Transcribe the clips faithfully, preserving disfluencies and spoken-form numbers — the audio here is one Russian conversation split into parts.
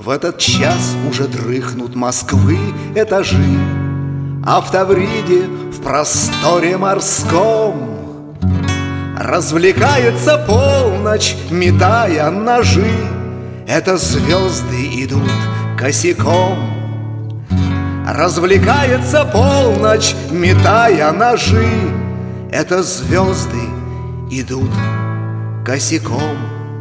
В этот час уже дрыхнут Москвы этажи, а в Тавриде, в просторе морском, развлекается полночь, метая ножи. Это звезды идут косяком. Развлекается полночь, метая ножи. Это звезды идут косяком.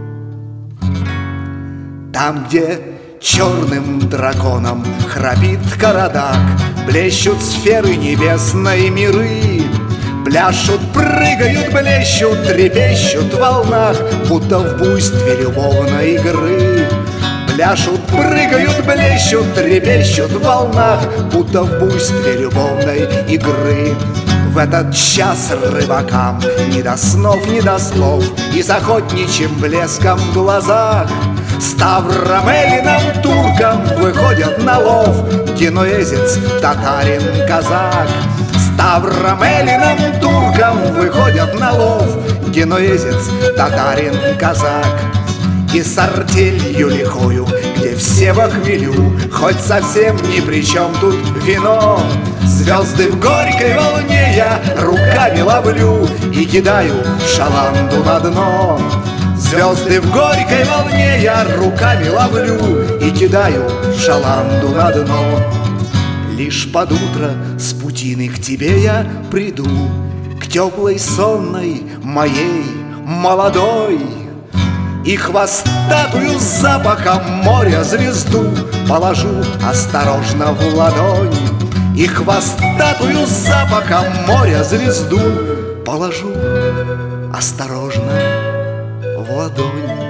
Там, где черным драконом храпит Карадак, блещут сферы небесной миры. Пляшут, прыгают, блещут, трепещут в волнах, будто в буйстве любовной игры. Пляшут, прыгают, блещут, трепещут в волнах, будто в буйстве любовной игры. В этот час рыбакам ни до снов, ни до слов, и с охотничьим блеском в глазах ставромелиным туркам выходят на лов генуэзец, татарин, казак. Ставромелиным туркам выходят на лов генуэзец, татарин, казак. И с артелью лихою, где все во хмелю, хоть совсем ни при чем тут вино, звезды в горькой волне я руками ловлю и кидаю шаланду на дно. Звезды в горькой волне я руками ловлю и кидаю шаланду на дно. Лишь под утро с путины к тебе я приду, к теплой сонной моей молодой, и хвостатую с запахом моря звезду положу осторожно в ладонь. И хвостатую с запахом моря звезду положу осторожно в ладонь.